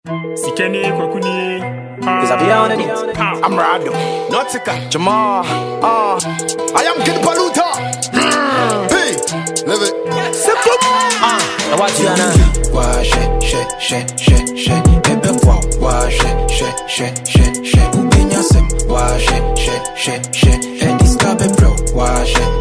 Sikeni kwakuni. Cause I be on it. I'm Rado, Nautica, Jamal. I am Kid Paluta. Hey, live it. Simple. I watch you now. Wash it. Ebe wow. Wash it. Ubinya sim. Wash it. Eddie Stabby bro. Wash it.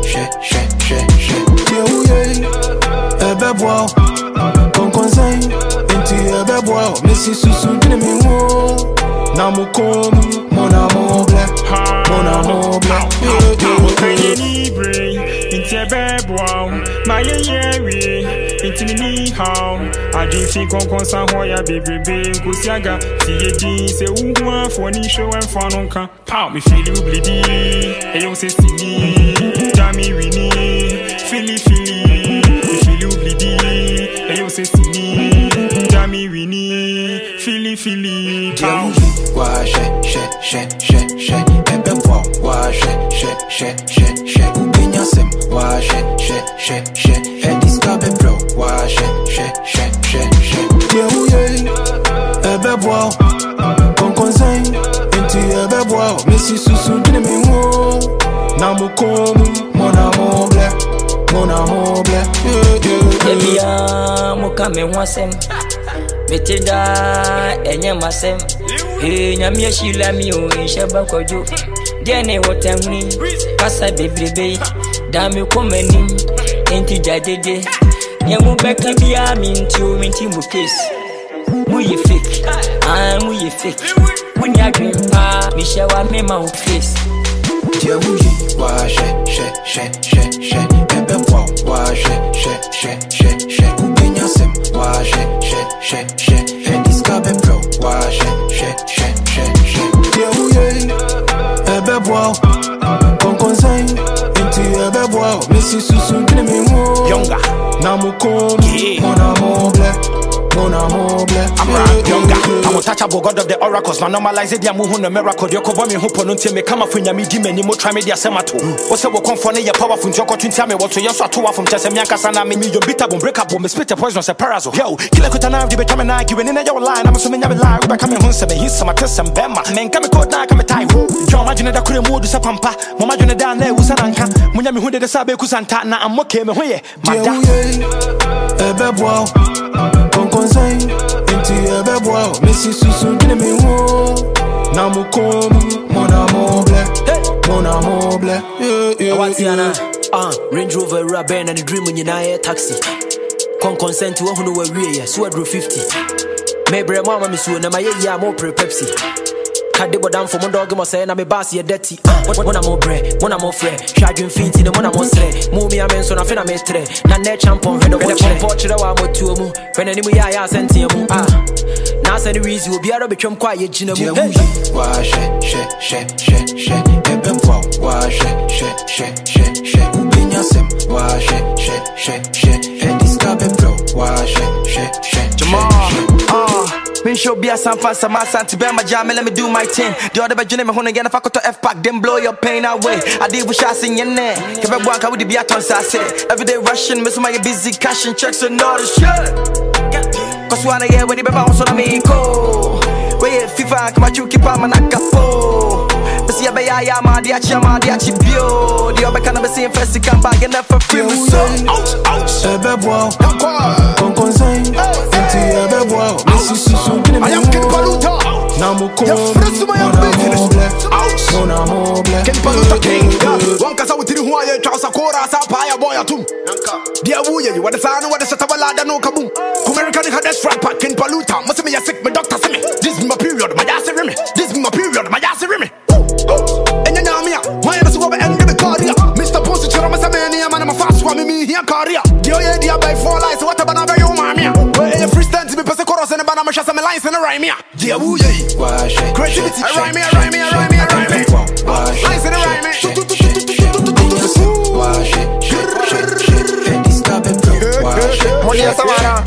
Yeah. Ebe wow. Konkonzai. Inti ebe wow. Missy susu dine mi wo. Namukom. Mon amour black. Inti ebeboa, my yewe, inti ni how. I didn't think on concern hoya baby kusiaga. See jean say uwa for ni show and fun on can. Pow me feel you bleedy. Hey you say see Jamie Winnie, Philly. Me feel you bleedy. Hey you say see Jamie Winnie, Philly. Wash it. Ebe wow. Wash it. Ubinya sim. Wash it. Eddie Stabby bro. Wash it. Yeah. Ebe wow. Konkonzai. Inti ebe wow. Missy susu dine mi wo. Namukom. Mon amour black. Yeah. Muka me wasem. Metida enye masem. Nyamia shila mi o inshaba kojo. Dene wotamni kasa bebrebe. Dami komeni enti jadede. Nyemu beka bia minti mu case. Muye fake. Muye fake. Munya grandpa mi shawa me ma face. Yeah, wash it. Ebe wow. Wash it. Ubinya sim. Wash it. Eddie Stabby bro. Wash it. Yeah. Ebe wow. Konkonzai. Inti ebe wow. Missy susu dine mi wo. Younger. Namukom. Mon amour black. I'm right, younger. I'm untouchable, God of the oracles. Now normalize it, I'm a miracle. You cover me, who ponunti me come up from Yami Dimeni, mo try me, dear Semato. What's up, come for your powerful Joko to tell me what you saw to from Chesamyanka Sana, me, your bitter bone break up, me split a poison, a parazo. Yo, kill a kutana, the becoming I given in your line. I'm assuming I'm alive, we're coming home, he's some test and bema. Men come caught now, come a tie. John, imagine that I couldn't move to Sapampa. Mamma, down there was an anchor. Munyami, who did the Sabe Kusantana, and okay, me, where? Ebe wow. Konkonzai. Inti ebe wow. Missy susu dine mi wo. Namukom. Mon amour black. I watch you now. Range Rover Raben and the dream when you na taxi. Consent to who know where we are. So I drew 50. Maybe mama me so na my ya more pre Pepsi. Kade bodam for mon dog mo say na me bass ye dirty. When I'm more bread, when I'm more fair. Shagin feet in the one I'm more say. Move me a men so na fina me tre. Na net champion when the portrait wa mo to mu. When any mu ya senti mu. Na say the reason we be aro betwem kwa ye gina mu. Wash it. Ebe wow. Wash it. Ubinya sim. Wash it. Eddie Stabby bro. Wash it. Jamal. Me show be a San Fasa, my Santi Bama Jam, let me do my thing. The other bedroom, me again if I go to F-Pack, then blow your pain away. I did with shots in your neck. If I walk out with the Beatons, I say. Every day rushing, miss my busy cashing checks and all the shit. Cause one year when the baby was on me, go. Wait, FIFA, come at you, keep on my nakapo. But see, I be I am, the bio. The other kind of same first, come back and never free me. So, ouch. Ebe wow. Konkonzai. Inti ebe wow. Missy susu dine mi wo. I am Kid Paluta. Namukom. Mon amour black. Kid Paluta King. One casa with the Huaya, Chausa Kora, Sapaya boy at him. Dear Wuya, you want the sign, what the Satabalada no kaboom. American had that strap pack in Paluta. Must be a sick, my doctor send me. This is my period, my ass remy. This is my period, my ass remy. And you know me, my ass over and the career. Mr. Posture, I'm a Samania, man, I'm a fast one, me here, career. The by 4 lights, what about you, mamma? Where you free stand to be person chorus and a banana shot some lines and a rhyme here. Dear Wuya, creativity, I rhyme me. Lines and a rhyme. Wash it. Eddie Stabby bro. Wash it. Money Savannah.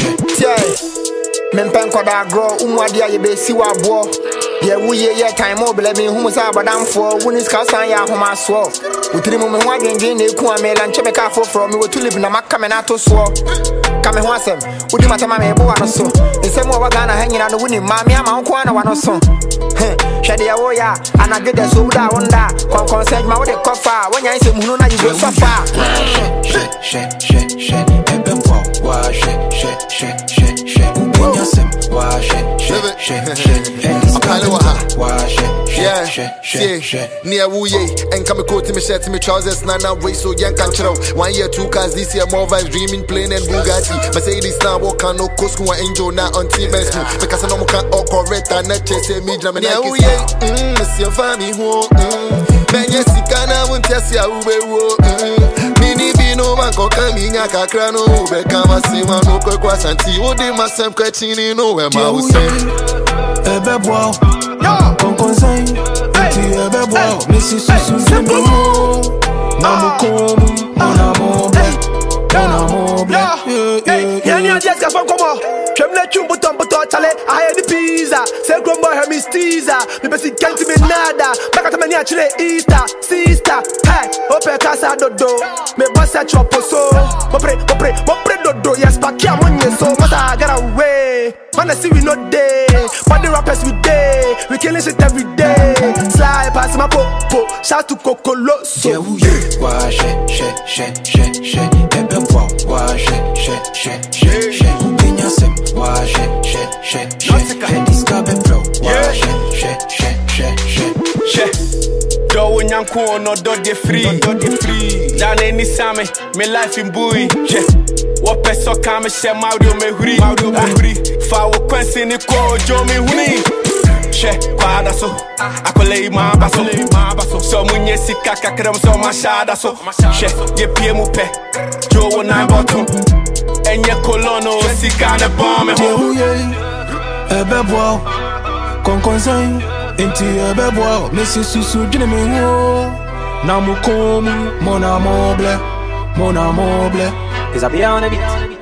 Mempen koda grow umwadia ye be siwa bo. Ye wuye ye time obele me hu musa badam for wunis ka san ya homa so. Utiri mu me ho adwendwen na eku amela nche me ka for from me we to live na maka me na to so. Ka me ho asem Udi matama me bo ano so. Nsem wo Ghana hanyina no wuni ma me ama nko ana wano so. Hwede ya wo ya anagede so wuda wonda. Consent ma wo de kofa. Wonya nsem hunu na you go suffer. Near Wuye, and come a coat to me, shirt to me, trousers, Nana, way so young control. 1 year, 2 cars this year, more vibes, dreaming, plane, and Bugatti. Mercedes now walk on no coast, who angel now on TV, because I know can all correct and not chase me, German. Yeah, Wuye, your family, who, man, yes, you can, I won't test you, Mini Bino, man, coming, I can't cry, no, come and see one, no, cross and tea, what they must have catching in nowhere, my house. Ebe boy, con conseil, tu ebe boy, Messi sous le mot, Namu comme, mon amour bleu, yeah, just got from come J'aime les tunes, bouton, chale, I had the pizza, c'est gros boy, her mistiza, me besi can't me nada, back at me chile, Easter, sister, hey, open casa dodo, me boss at your poso, mopre dodo, yes, back here, money, so much I got away, man, I see we not day, but the rappers we day, we killing shit every day, slide past my popo, shout to Cocoloso. Yeah, wash it, ebe boy, wash it, wash it, head is coming bro. Wash it, do when young corn no do de free. Down any same, me life in buoy. What peso come share Mario me huri. Fa wo kwensi ni ko jo me huni. Kwada so, akole ma baso. So munye sika kakram so mashada so. Ye pie mu pe, jo wo na bottom. Enye kolono sika ne bombe ho. Ebe boy, con conseil, enti ebe boy, Messi sous le mot, Namu comme, mon amour bleu. Is I be on a beat?